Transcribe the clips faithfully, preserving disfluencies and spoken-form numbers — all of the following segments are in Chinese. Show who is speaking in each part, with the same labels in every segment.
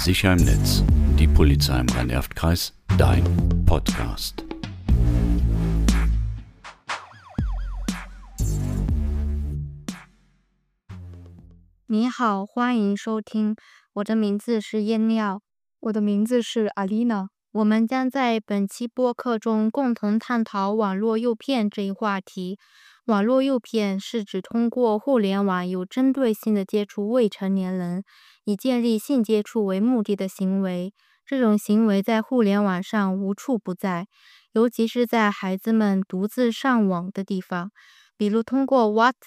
Speaker 1: Sicher im Netz, die Polizei im Rhein-Erft-Kreis, dein Podcast.
Speaker 2: 你好，欢迎收听。我的名字是燕廖，
Speaker 3: 我的名字是阿丽娜。
Speaker 2: 我们将在本期播客中共同探讨网络诱骗这一话题。网络诱骗是指通过互联网有针对性的接触未成年人，以建立性接触为目的的行为。这种行为在互联网上无处不在，尤其是在孩子们独自上网的地方。比如通过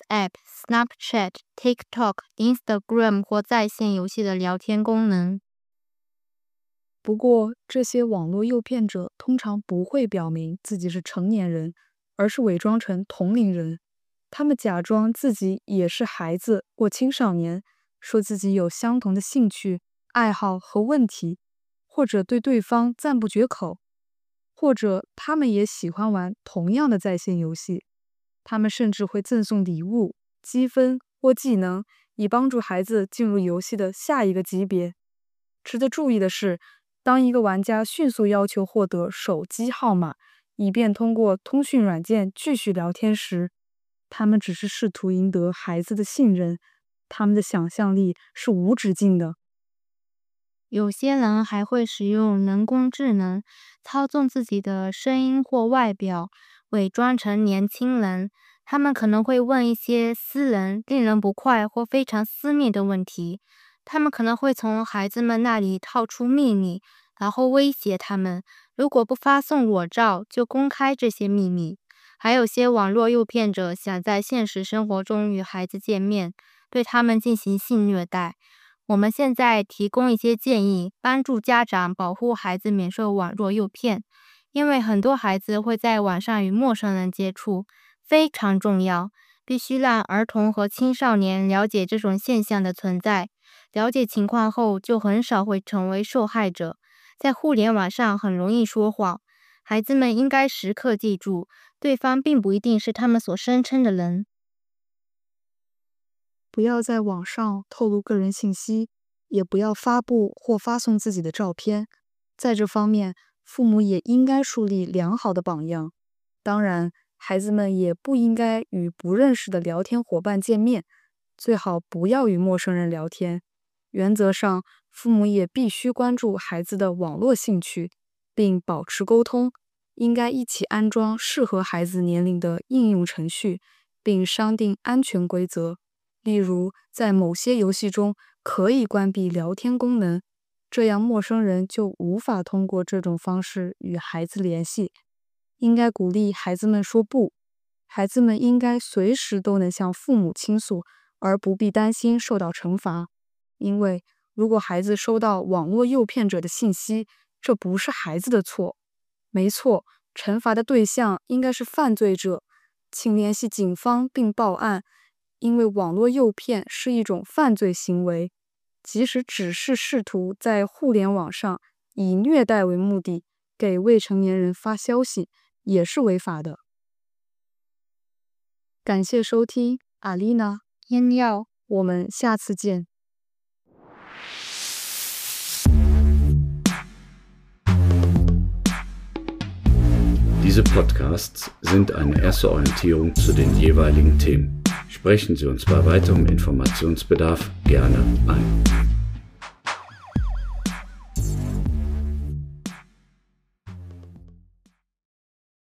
Speaker 2: WhatsApp、Snapchat、TikTok、Instagram 或在线游戏的聊天功能。
Speaker 3: 不过，这些网络诱骗者通常不会表明自己是成年人，而是伪装成同龄人。他们假装自己也是孩子或青少年，说自己有相同的兴趣、爱好和问题，或者对对方赞不绝口，或者他们也喜欢玩同样的在线游戏。他们甚至会赠送礼物、积分或技能，以帮助孩子进入游戏的下一个级别。值得注意的是，当一个玩家迅速要求获得手机号码，以便通过通讯软件继续聊天时，他们只是试图赢得孩子的信任。他们的想象力是无止境的。
Speaker 2: 有些人还会使用人工智能，操纵自己的声音或外表，伪装成年轻人。他们可能会问一些私人、令人不快或非常私密的问题。他们可能会从孩子们那里套出秘密，然后威胁他们，如果不发送裸照，就公开这些秘密。还有些网络诱骗者想在现实生活中与孩子见面，对他们进行性虐待。我们现在提供一些建议，帮助家长保护孩子免受网络诱骗。因为很多孩子会在网上与陌生人接触，非常重要，必须让儿童和青少年了解这种现象的存在。了解情况后，就很少会成为受害者。在互联网上很容易说谎，孩子们应该时刻记住，对方并不一定是他们所声称的人。
Speaker 3: 不要在网上透露个人信息，也不要发布或发送自己的照片。在这方面，父母也应该树立良好的榜样。当然，孩子们也不应该与不认识的聊天伙伴见面，最好不要与陌生人聊天。原则上，父母也必须关注孩子的网络兴趣，并保持沟通。应该一起安装适合孩子年龄的应用程序，并商定安全规则。例如，在某些游戏中可以关闭聊天功能，这样陌生人就无法通过这种方式与孩子联系。应该鼓励孩子们说不，孩子们应该随时都能向父母倾诉，而不必担心受到惩罚。因为如果孩子收到网络诱骗者的信息，这不是孩子的错。没错，惩罚的对象应该是犯罪者。请联系警方并报案，因为网络诱骗是一种犯罪行为，即使只是试图在互联网上以虐待为目的给未成年人发消息，也是违法的。感谢收听，阿丽娜、
Speaker 2: 燕廖，
Speaker 3: 我们下次见。
Speaker 1: Diese Podcasts sind eine erste Orientierung zu den jeweiligen Themen. Sprechen Sie uns bei weiterem Informationsbedarf gerne an.